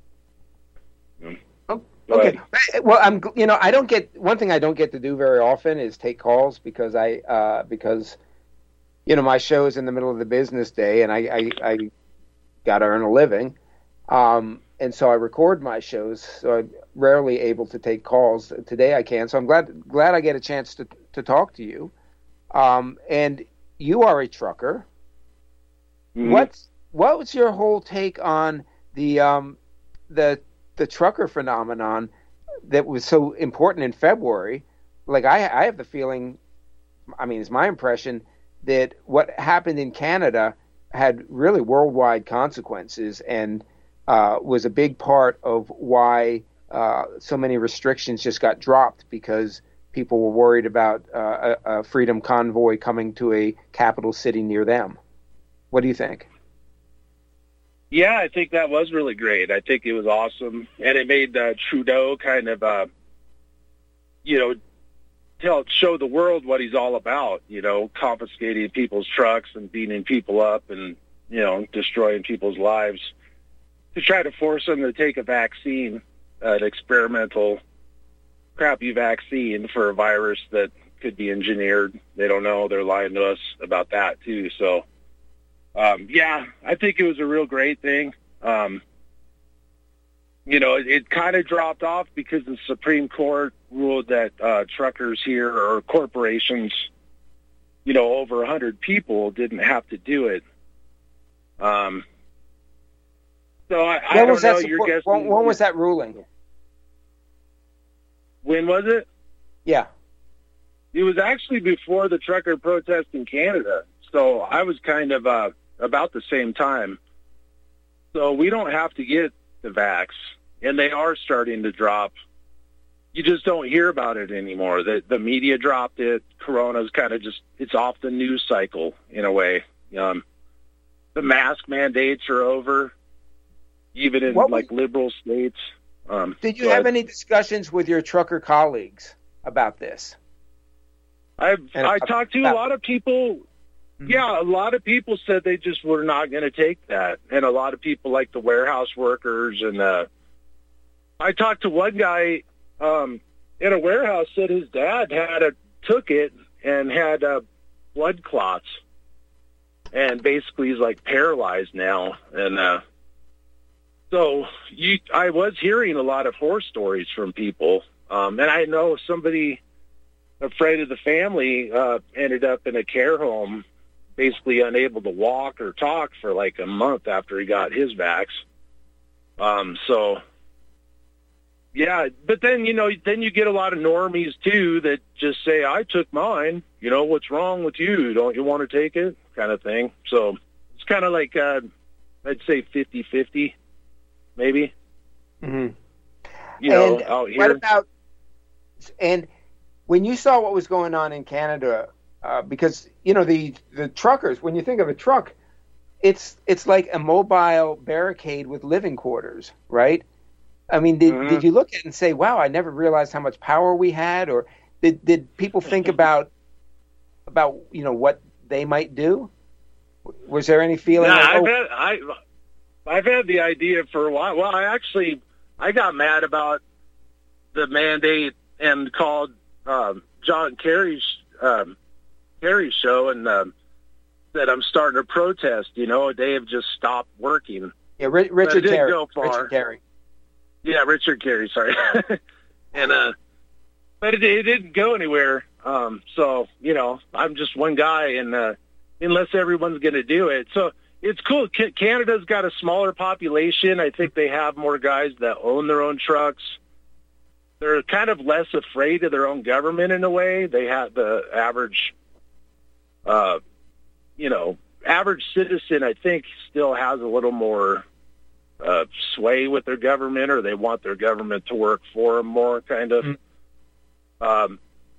oh, okay. Well, I'm, you know, I don't get, one thing I don't get to do very often is take calls because I, uh, because, you know, my show is in the middle of the business day, and I, I, I got to earn a living. Um, and so I record my shows, so I'm rarely able to take calls. Today I can, so I'm glad glad I get a chance to, to talk to you. Um, and you are a trucker. Mm-hmm. What's what was your whole take on the um, the the trucker phenomenon that was so important in February? Like I, I have the feeling, I mean, it's my impression that what happened in Canada had really worldwide consequences and uh, was a big part of why uh, so many restrictions just got dropped because people were worried about uh, a, a freedom convoy coming to a capital city near them. What do you think? Yeah, I think that was really great. I think it was awesome. And it made uh, Trudeau kind of, uh, you know, tell show the world what he's all about, you know, confiscating people's trucks and beating people up and, you know, destroying people's lives to try to force them to take a vaccine, uh, an experimental crappy vaccine for a virus that could be engineered. They don't know. They're lying to us about that too. So, um, yeah, I think it was a real great thing. Um, you know, it, it kind of dropped off because the Supreme Court ruled that uh, truckers here or corporations, you know, over a hundred people didn't have to do it. Um, so I, I don't know. That, You're guessing. When, when was that ruling? When was it? Yeah. It was actually before the trucker protest in Canada. So I was kind of uh, about the same time. So we don't have to get the vax, and they are starting to drop. You just don't hear about it anymore. The, the media dropped it. Corona's kind of just, it's off the news cycle in a way. Um, the mask mandates are over, even in what like was, liberal states. Um, did you have any discussions with your trucker colleagues about this? I've, I talked to a lot of people. Mm-hmm. Yeah, a lot of people said they just were not going to take that. And a lot of people like the warehouse workers. And uh, I talked to one guy um, in a warehouse said his dad had a, took it and had uh, blood clots. And basically he's like paralyzed now. And uh, so you, I was hearing a lot of horror stories from people. Um, and I know somebody afraid of the family uh, ended up in a care home, basically unable to walk or talk for like a month after he got his vax. Um, so, Yeah, but then, you know, then you get a lot of normies, too, that just say, I took mine. You know, what's wrong with you? Don't you want to take it? Kind of thing. So it's kind of like, uh, I'd say fifty-fifty, maybe. Mm-hmm. You know, and out here. What about, and when you saw what was going on in Canada, uh, because, you know, the, the truckers, when you think of a truck, it's it's like a mobile barricade with living quarters, right? I mean, did, Mm-hmm. did you look at it and say, wow, I never realized how much power we had? Or did, did people think about, about, you know, what they might do? Was there any feeling Yeah, like, I've, oh, had, I, I've had the idea for a while. Well, I actually, I got mad about the mandate and called um, John Kerry's, um, Kerry's show and um, said I'm starting to protest. You know, they have just stopped working. yeah, Ri- But it Richard didn't Carey. go far. Richard Carey. Yeah, Richard Carey, sorry. and uh, but it, it didn't go anywhere. Um, so you know, I'm just one guy, and uh, unless everyone's going to do it, so it's cool. C- Canada's got a smaller population. I think they have more guys that own their own trucks. They're kind of less afraid of their own government in a way. They have the average, uh, you know, average citizen. I think still has a little more. Uh, sway with their government, or they want their government to work for them more, kind of. Mm-hmm. Um,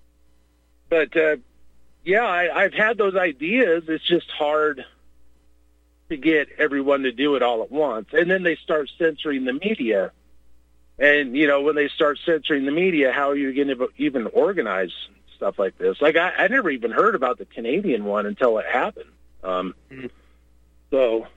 but uh, yeah, I, I've had those ideas. It's just hard to get everyone to do it all at once, and then they start censoring the media. And you know, when they start censoring the media, how are you going to even organize stuff like this? Like I, I never even heard about the Canadian one until it happened. Um, mm-hmm. So.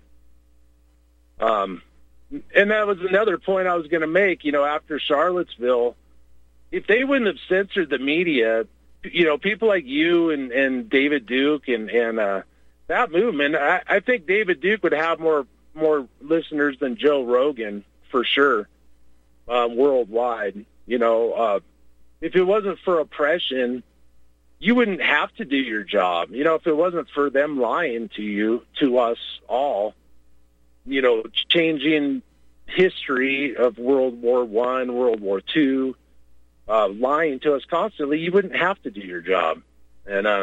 Um, And that was another point I was going to make, you know, after Charlottesville. If they wouldn't have censored the media, you know, people like you and, and David Duke and, and uh, that movement, I, I think David Duke would have more more listeners than Joe Rogan, for sure, uh, worldwide. You know, uh, if it wasn't for oppression, you wouldn't have to do your job. You know, if it wasn't for them lying to you, to us all, you know, changing history of World War One, World War Two, uh, lying to us constantly, you wouldn't have to do your job. And, uh,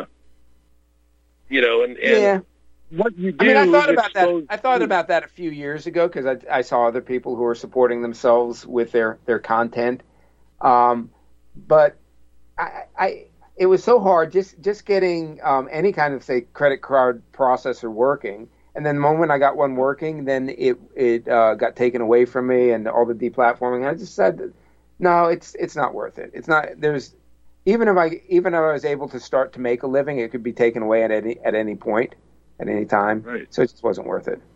you know, and, and yeah. what you do I mean, I thought is about that. expose- I thought about that a few years ago because I, I saw other people who were supporting themselves with their, their content. Um, but I, I, it was so hard just, just getting um, any kind of, say, credit card processor working. And then the moment I got one working, then it it uh, got taken away from me, and all the deplatforming. I just said, no, it's it's not worth it. It's not. There's even if I even if I was able to start to make a living, it could be taken away at any at any point, at any time. Right. So it just wasn't worth it.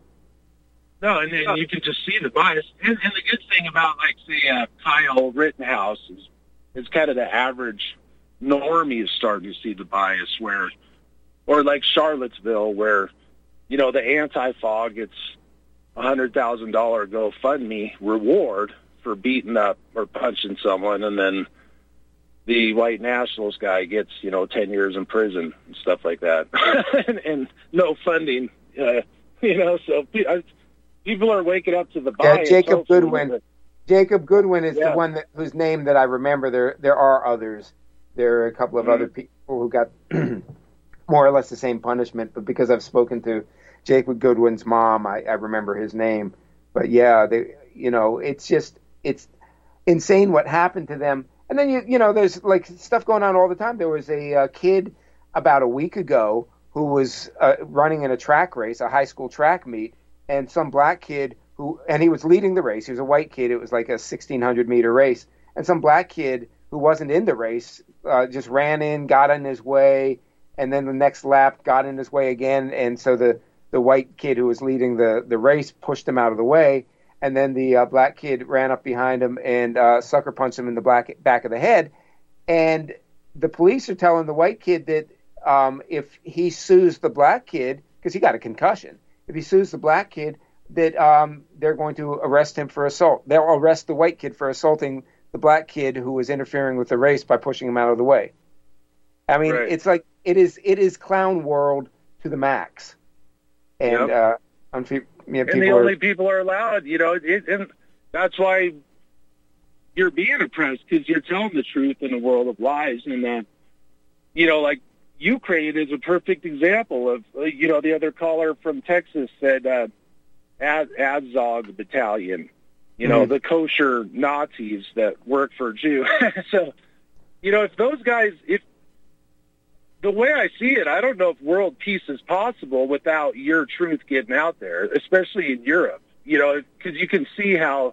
No, and then you can just see the bias. And, and the good thing about, like, say, uh, Kyle Rittenhouse is, is kind of the average normie is starting to see the bias where, or like Charlottesville, where, you know, the Antifa gets a one hundred thousand dollars GoFundMe reward for beating up or punching someone, and then the white nationalist guy gets, you know, ten years in prison and stuff like that, and, and no funding, uh, you know, so I, people are waking up to the bias. Yeah, Jacob hopefully, Goodwin. but- Jacob Goodwin is Yeah. the one that, whose name that I remember. There there are others. There are a couple of Mhm. other people who got more or less the same punishment, but because I've spoken to Jacob Goodwin's mom, I, I remember his name. But yeah, they, you know, it's just, it's insane what happened to them. And then, you you know, there's like stuff going on all the time. There was a uh, kid about a week ago who was uh, running in a track race, a high school track meet, and some black kid who, and he was leading the race. He was a white kid. It was like a sixteen hundred meter race. And some black kid who wasn't in the race uh, just ran in, got in his way, and then the next lap got in his way again. And so the, the white kid who was leading the, the race pushed him out of the way. And then the uh, black kid ran up behind him and uh, sucker punched him in the black, back of the head. And the police are telling the white kid that um, if he sues the black kid, because he got a concussion, if he sues the black kid, that um, they're going to arrest him for assault. They'll arrest the white kid for assaulting the black kid who was interfering with the race by pushing him out of the way. I mean, Right. it's like it is it is clown world to the max. And Yep. uh, I'm, yeah, and people the are, only people are allowed, you know, it, and that's why you're being oppressed because you're telling the truth in a world of lies. And, uh, you know, like Ukraine is a perfect example of, uh, you know, the other caller from Texas said uh, Az- Azov Battalion, you know, Mm-hmm. the kosher Nazis that work for Jew. So, you know, if those guys, if the way I see it, I don't know if world peace is possible without your truth getting out there, especially in Europe, you know, because you can see how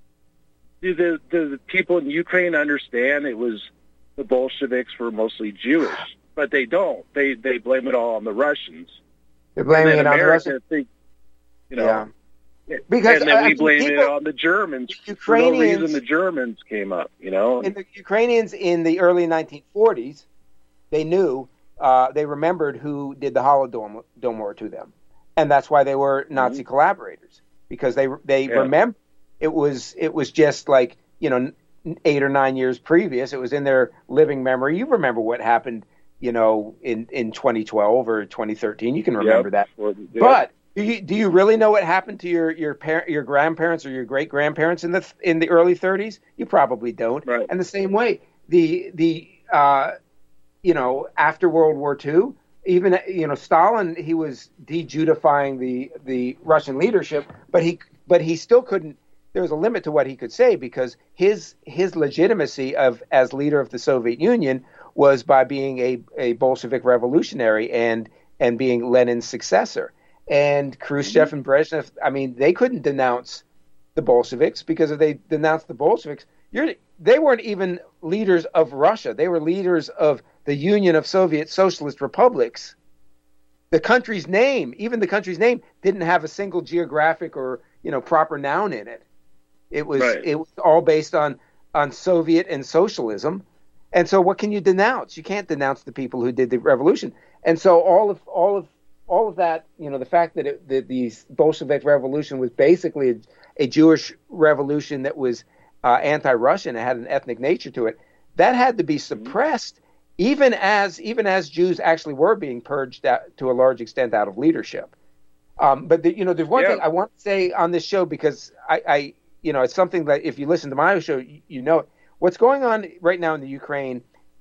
do the, the, the people in Ukraine understand it was the Bolsheviks were mostly Jewish, but they don't. They they blame it all on the Russians. They're blaming and it then on the America Russians. think, you know, Yeah. Because, and then uh, we I mean, blame people- it on the Germans. For no Ukrainians- reason, the Germans came up, you know. And the Ukrainians in the early nineteen forties, they knew, uh, they remembered who did the Holodomor to them, and that's why they were Nazi Mm-hmm. collaborators, because they they Yeah. remember it was it was just like, you know, eight or nine years previous. It was in their living memory. You remember what happened, you know, in, in twenty twelve or twenty thirteen. You can remember Yep. that. Or- yeah. But do you do you really know what happened to your your parent, your grandparents or your great grandparents in the in the early thirties? You probably don't. Right. And the same way, the the uh, you know, after World War Two, even, you know, Stalin, he was de-Judifying the the Russian leadership, but he but he still couldn't. There was a limit to what he could say, because his his legitimacy of as leader of the Soviet Union was by being a, a Bolshevik revolutionary and and being Lenin's successor. And Khrushchev and Brezhnev, I mean, they couldn't denounce the Bolsheviks, because if they denounced the Bolsheviks, you're, they weren't even leaders of Russia. They were leaders of the Union of Soviet Socialist Republics. The country's name, even the country's name, didn't have a single geographic or, you know, proper noun in it. It was Right. it was all based on on Soviet and socialism. And so what can you denounce? You can't denounce the people who did the revolution. And so all of all of all of that, you know, the fact that, it, that the Bolshevik Revolution was basically a, a Jewish revolution that was uh, anti-Russian, it had an ethnic nature to it, that had to be suppressed, even as even as Jews actually were being purged out, to a large extent, out of leadership. Um, but the, you know, there's one Yeah. thing I want to say on this show, because I, I, you know, it's something that if you listen to my show, you, you know, what's going on right now in the Ukraine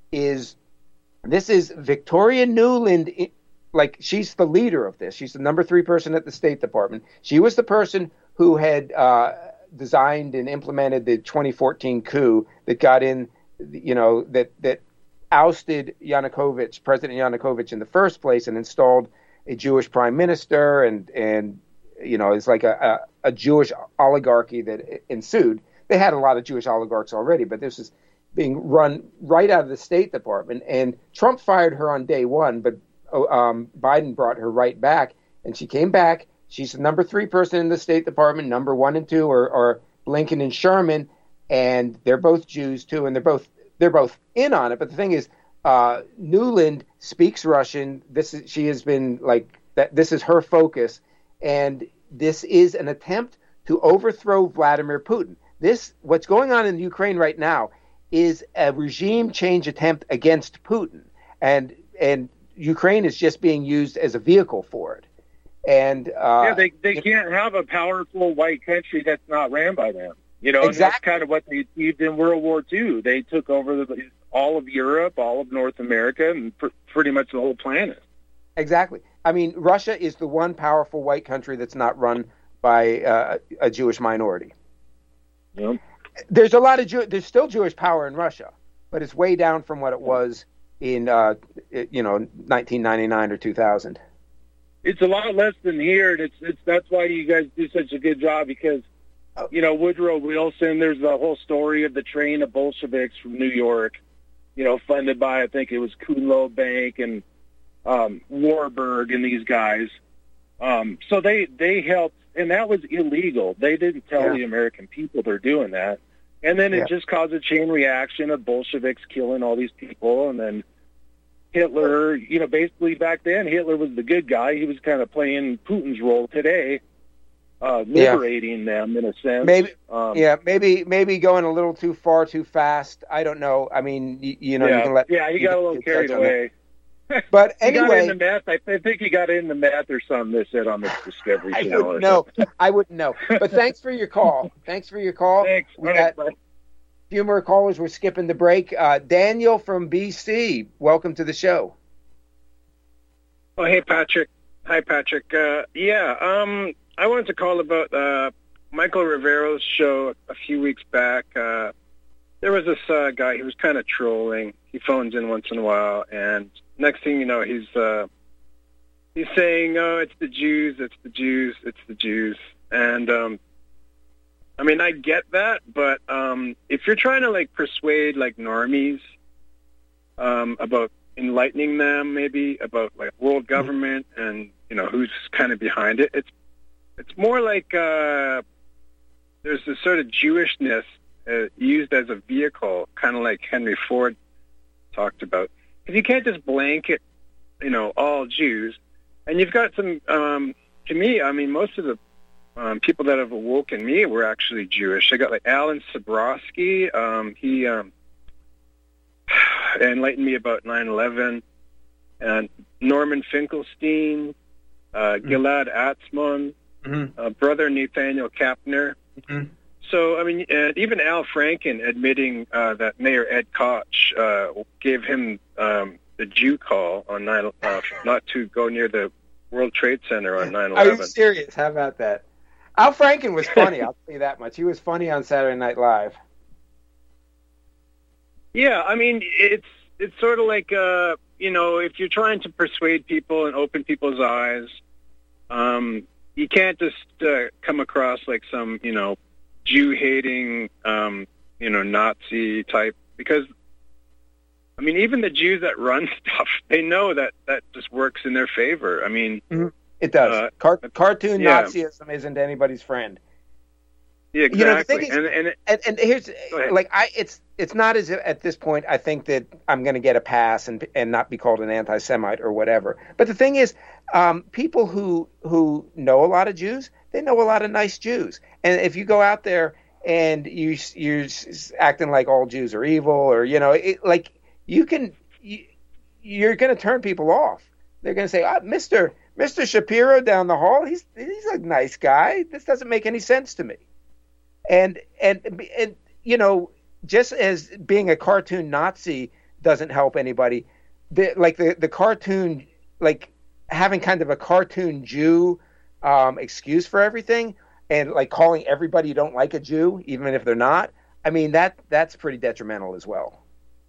is this is Victoria Nuland. Like, she's the leader of this. She's the number three person at the State Department. She was the person who had uh, designed and implemented the twenty fourteen coup that got in, you know, that that ousted Yanukovych, President Yanukovych, in the first place, and installed a Jewish prime minister, and and you know, it's like a, a, a Jewish oligarchy that ensued. They had a lot of Jewish oligarchs already, but this is being run right out of the State Department. And Trump fired her on day one, but um, Biden brought her right back, and she came back. She's the number three person in the State Department. Number one and two are, are Blinken and Sherman, and they're both Jews too, and they're both they're both in on it. But the thing is, uh, Nuland speaks Russian. This is, she has been like that. This is her focus, and this is an attempt to overthrow Vladimir Putin. This, what's going on in Ukraine right now, is a regime change attempt against Putin, and and Ukraine is just being used as a vehicle for it. And uh, yeah, they they can't have a powerful white country that's not ran by them. You know, and that's Exactly. kind of what they achieved in World War Two. They took over the, all of Europe, all of North America, and pr- pretty much the whole planet. Exactly. I mean, Russia is the one powerful white country that's not run by uh, a Jewish minority. Yep. There's a lot of Jew- there's still Jewish power in Russia, but it's way down from what it was in uh, you know nineteen ninety-nine or two thousand. It's a lot less than here, and it's it's that's why you guys do such a good job, because you know Woodrow Wilson. There's the whole story of the train of Bolsheviks from New York, you know, funded by I think it was Kunlo Bank and um, Warburg and these guys. Um, so they they helped, and that was illegal. They didn't tell Yeah. the American people they're doing that, and then it Yeah. just caused a chain reaction of Bolsheviks killing all these people, and then Hitler, you know, basically back then Hitler was the good guy. He was kind of playing Putin's role today, uh, Yeah. liberating them in a sense. Maybe, um, yeah, maybe, maybe going a little too far, too fast. I don't know. I mean, you, you know, yeah, you can let. yeah, he you got a can- little you carried touch on that. away. But He got anyway, into meth. I, I think he got into meth or something. They said on the Discovery I Channel. wouldn't or know. something. I wouldn't know. But thanks for your call. Thanks for your call. Thanks. We All right, got bye. few more callers. We're skipping the break. Uh, Daniel from B C, welcome to the show. Oh, hey, Patrick. Hi, Patrick. Uh, yeah, um, I wanted to call about uh, Michael Rivero's show a few weeks back. Uh, there was this uh, guy, he was kind of trolling. He phones in once in a while, and next thing you know, he's uh, he's saying, oh, it's the Jews, it's the Jews, it's the Jews. And, um, I mean, I get that, but um, if you're trying to, like, persuade, like, normies um, about enlightening them, maybe, about, like, world government and, you know, who's kind of behind it, it's it's more like uh, there's this sort of Jewishness uh, used as a vehicle, kind of like Henry Ford talked about. Because you can't just blanket, you know, all Jews. And you've got some, um, to me, I mean, most of the um, people that have awoken me were actually Jewish. I got like Alan Sabrowski. Um, he um, enlightened me about nine eleven. And Norman Finkelstein, uh, mm-hmm. Gilad Atzmon, mm-hmm. uh, brother Nathaniel Kapner. Mm-hmm. So, I mean, uh, even Al Franken admitting uh, that Mayor Ed Koch uh, gave him um, the Jew call on nine, uh, not to go near the World Trade Center on nine eleven. Are you serious? How about that? Al Franken was funny, I'll tell you that much. He was funny on Saturday Night Live. Yeah, I mean, it's it's sort of like, uh, you know, if you're trying to persuade people and open people's eyes, um, you can't just uh, come across like some, you know, Jew-hating, um, you know, Nazi type, because, I mean, even the Jews that run stuff, they know that that just works in their favor. I mean... Mm-hmm. It does. Uh, Car- cartoon yeah. Nazism isn't anybody's friend. Yeah, exactly. You know, the thing is, and, and, and, and here's, like, I, it's it's not as if at this point I think that I'm going to get a pass and and not be called an anti-Semite or whatever. But the thing is, um, people who who know a lot of Jews, they know a lot of nice Jews. And if you go out there and you you're acting like all Jews are evil, or you know, it, like you can, you, you're going to turn people off. They're going to say, "Ah, oh, Mister Mister Shapiro down the hall, he's he's a nice guy. This doesn't make any sense to me." And and and you know, just as being a cartoon Nazi doesn't help anybody, the, like the the cartoon, like having kind of a cartoon Jew um, excuse for everything, and like calling everybody you don't like a Jew, even if they're not. I mean, that that's pretty detrimental as well.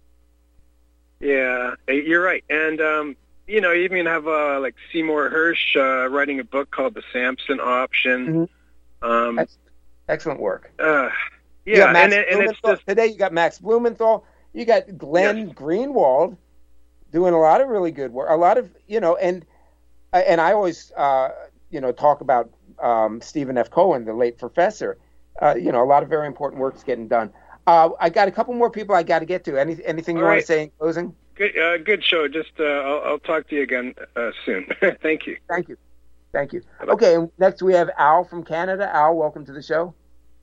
Yeah, you're right. And um, you know, you even have uh, like Seymour Hersh uh, writing a book called The Samson Option. Mm-hmm. Um, that's excellent work. Uh, yeah, Max and, and it's just... today you got Max Blumenthal, you got Glenn yes. Greenwald doing a lot of really good work. A lot of, you know, and and I always, uh, you know, talk about um, Stephen F. Cohen, the late professor. Uh, you know, a lot of very important work's getting done. Uh, I got a couple more people I got to get to. Any anything you All want right. to say in closing? Good, uh, good show. Just uh, I'll, I'll talk to you again uh, soon. Thank you. Thank you. Thank you. Okay, and next we have Al from Canada. Al, welcome to the show.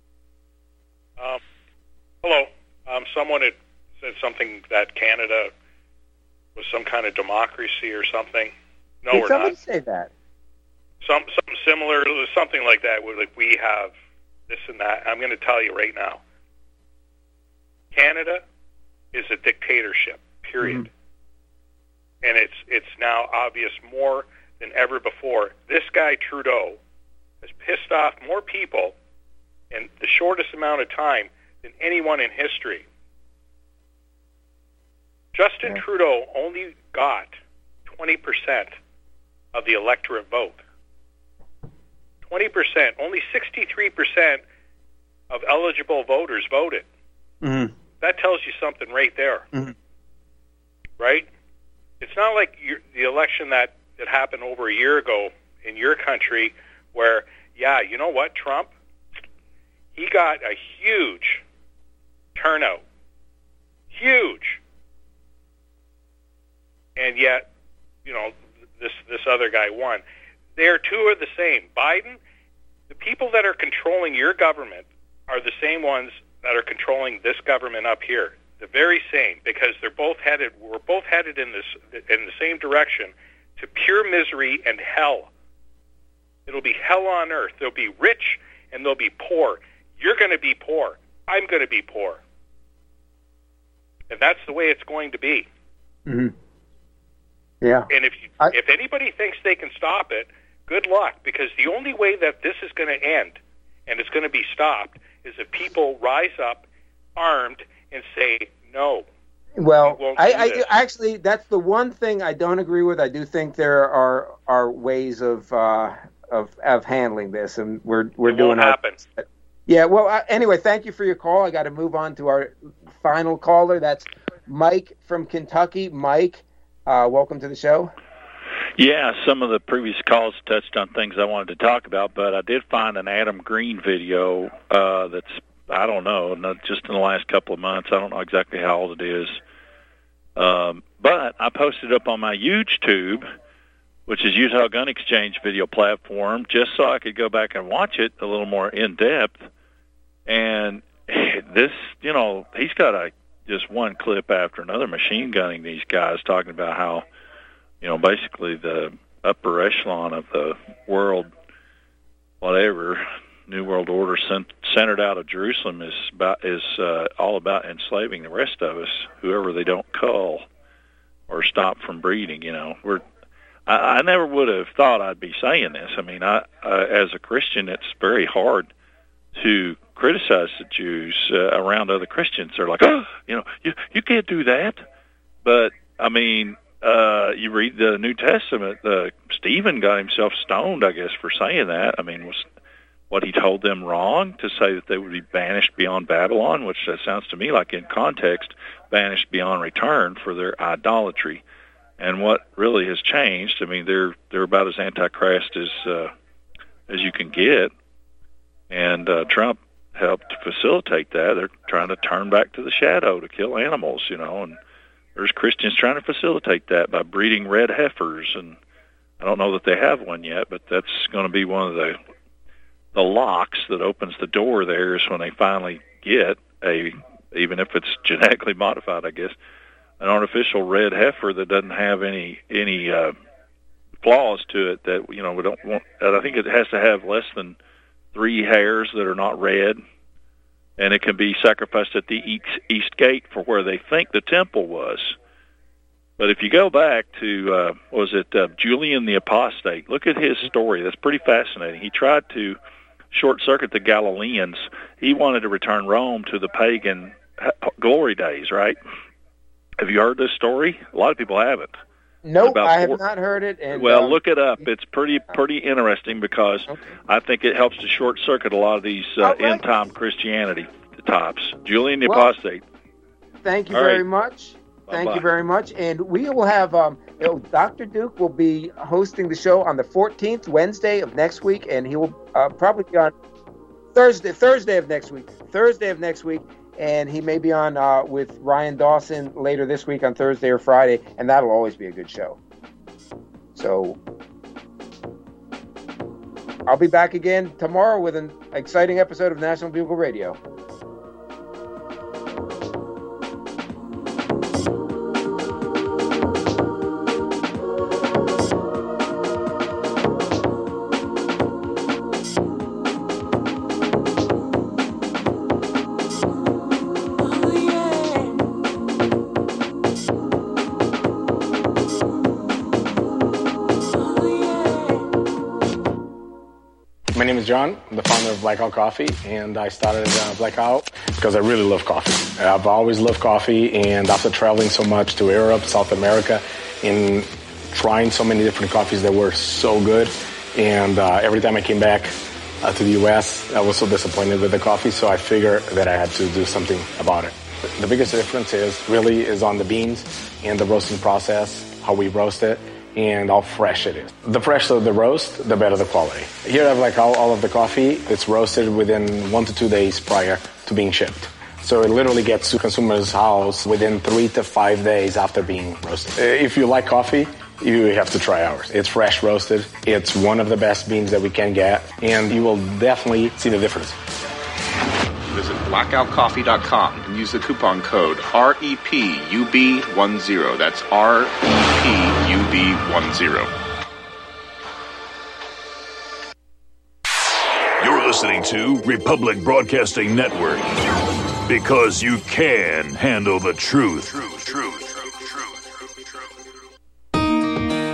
Um, hello. Um, someone had said something that Canada was some kind of democracy or something. No, Did we're somebody not. say that? Some something similar, something like that. Where like we have this and that. I'm going to tell you right now. Canada is a dictatorship. Period. Mm-hmm. And it's it's now obvious more than ever before. This guy Trudeau has pissed off more people in the shortest amount of time than anyone in history. Justin yeah. Trudeau only got twenty percent of the electorate vote. twenty percent. Only sixty-three percent of eligible voters voted. Mm-hmm. That tells you something right there. Mm-hmm. Right? It's not like you're, the election that, that happened over a year ago in your country where, yeah, you know what, Trump, he got a huge turnout. Huge. And yet, you know, this this other guy won. They're two are the same. Biden, the people that are controlling your government are the same ones that are controlling this government up here. The very same, because they're both headed. We're both headed in this in the same direction to pure misery and hell. It'll be hell on earth. There'll be rich and there'll be poor. You're going to be poor. I'm going to be poor. and that's the way it's going to be. Mm-hmm. Yeah. And if you, I, if anybody thinks they can stop it, good luck, because the only way that this is going to end and it's going to be stopped is if people rise up armed and say no. Well, we I, I actually, that's the one thing I don't agree with. I do think there are are ways of uh, of of handling this, and we're we're it doing won't our happen. Yeah. Well, uh, anyway, thank you for your call. I got to move on to our final caller. That's Mike from Kentucky. Mike, uh, welcome to the show. Yeah, some of the previous calls touched on things I wanted to talk about, but I did find an Adam Green video uh, that's, I don't know, not just in the last couple of months. I don't know exactly how old it is. Um, but I posted up on my YouTube, which is Utah Gun Exchange video platform, just so I could go back and watch it a little more in-depth. And this, you know, he's got a just one clip after another machine gunning these guys, talking about how, you know, basically the upper echelon of the world, whatever, New World Order cent- centered out of Jerusalem is about is uh, all about enslaving the rest of us, whoever they don't cull or stop from breeding. You know, we're I, I never would have thought I'd be saying this. I mean, I uh, as a Christian, it's very hard to criticize the Jews uh, around other Christians. They're like, oh, you know, you you can't do that. But I mean, uh, you read the New Testament. Uh, Stephen got himself stoned, I guess, for saying that. I mean, was what he told them wrong to say that they would be banished beyond Babylon, which that sounds to me like in context, banished beyond return for their idolatry. And what really has changed, I mean, they're they're about as antichrist as uh, as you can get. And uh, Trump helped facilitate that. They're trying to turn back to the shadow to kill animals, you know, and there's Christians trying to facilitate that by breeding red heifers. And I don't know that they have one yet, but that's going to be one of the the locks that opens the door there is when they finally get a, even if it's genetically modified, I guess, an artificial red heifer that doesn't have any any uh, flaws to it that, you know, we don't want. I think it has to have less than three hairs that are not red, and it can be sacrificed at the east, east gate for where they think the temple was. But if you go back to, uh, was it uh, Julian the Apostate, look at his story. That's pretty fascinating. He tried to short-circuit the Galileans. He wanted to return Rome to the pagan glory days, right? Have you heard this story? A lot of people haven't. Nope, I have four, not heard it. And, well, um, look it up. It's pretty pretty interesting because okay. I think it helps to short-circuit a lot of these uh, right. end-time Christianity types. Julian the well, Apostate. Thank you All very right. much. Thank Bye-bye. you very much. And we will have, um, you know, Doctor Duke will be hosting the show on the fourteenth, Wednesday of next week, and he will uh, probably be on Thursday, Thursday of next week, Thursday of next week, and he may be on uh, with Ryan Dawson later this week on Thursday or Friday, and that'll always be a good show. So I'll be back again tomorrow with an exciting episode of National Bugle Radio. My name is John. I'm the founder of Blackout Coffee, and I started uh, Blackout because I really love coffee. I've always loved coffee, and after traveling so much to Europe, South America, and trying so many different coffees that were so good, and uh, every time I came back uh, to the U S, I was so disappointed with the coffee, so I figured that I had to do something about it. The biggest difference is really is on the beans and the roasting process, how we roast it, and how fresh it is. The fresher the roast, the better the quality. Here I have like all, all of the coffee. It's roasted within one to two days prior to being shipped. So it literally gets to consumer's house within three to five days after being roasted. If you like coffee, you have to try ours. It's fresh roasted. It's one of the best beans that we can get, and you will definitely see the difference. Visit blackout coffee dot com and use the coupon code R E P U B ten. That's R E P U B ten. You're listening to Republic Broadcasting Network. Because you can handle the truth. Truth, truth.